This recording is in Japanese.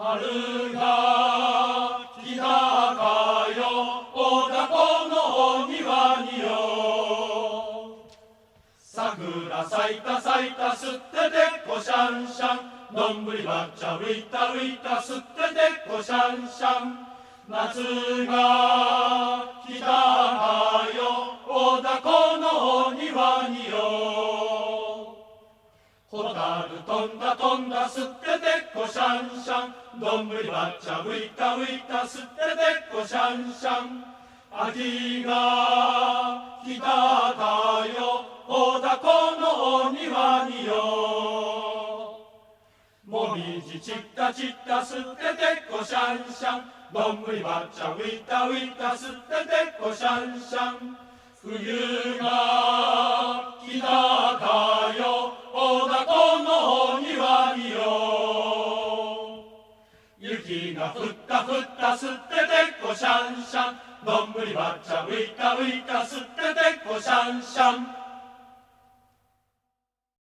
春が来たかよ、おだこのお庭によ。桜咲いた咲いた、吸っててこシャンシャン。どんぶりばっちゃ浮いた浮いた、吸っててこシャンシャン。夏が来たかよ、おだこのお庭によ。ホタル飛んだ飛んだ、吸っててこシャンシャン。どんぶりばっちゃ浮いた浮いた、吸っててこシャンシャン。秋が来たかよ、おだこのお庭によ。もみじ散った散った、吸っててこシャンシャン。どんぶりばっちゃ浮いた浮いた、吸っててこシャンシャン。冬が来たかよ、おだこのお庭によ。雪が降った降った、吸っててこシャンシャン。どんぶりばっちゃ浮いた浮いた、吸っててこシャンシャン。